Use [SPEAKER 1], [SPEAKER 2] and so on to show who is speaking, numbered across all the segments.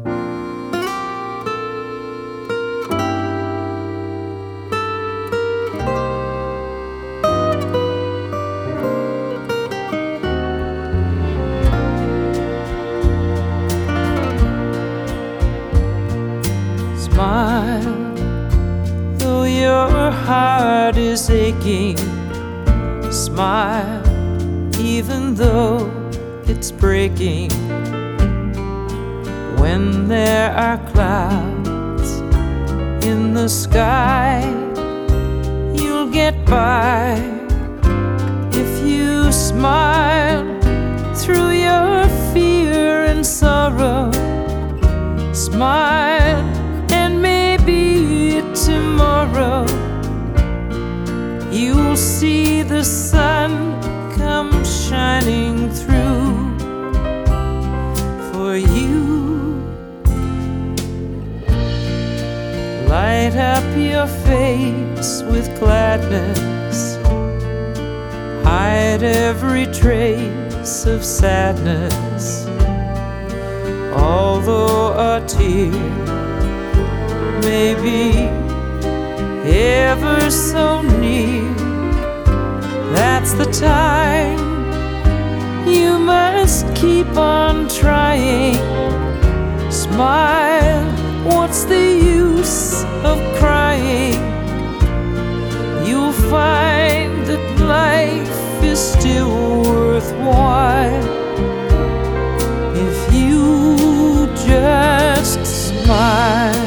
[SPEAKER 1] Smile, though your heart is aching. Smile, even though it's breaking. When there are clouds in the sky, you'll get by if you smile through your fear and sorrow. Smile, and maybe tomorrow you'll see the sun come shining through for you. Light up your face with gladness, hide every trace of sadness. Although a tear may be ever so near, that's the time you must keep on trying. Smile, what's the use of crying? You'll find that life is still worthwhile if you just smile.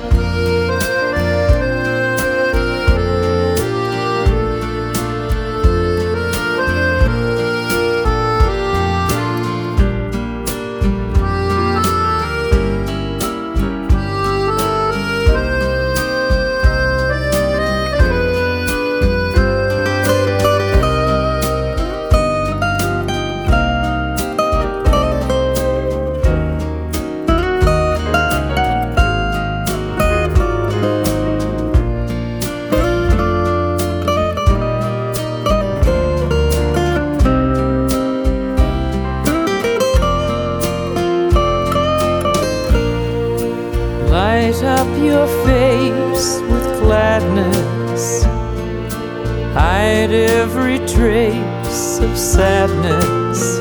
[SPEAKER 1] Light up your face with gladness, hide every trace of sadness.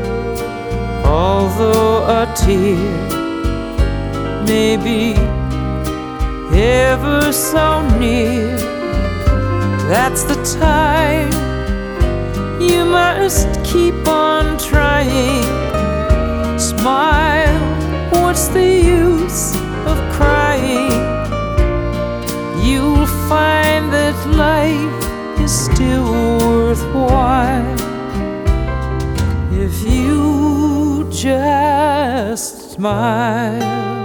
[SPEAKER 1] Although a tear may be ever so near, that's the time you must keep on trying. Smile, what's the use of crying? You'll find that life is still worthwhile if you just smile.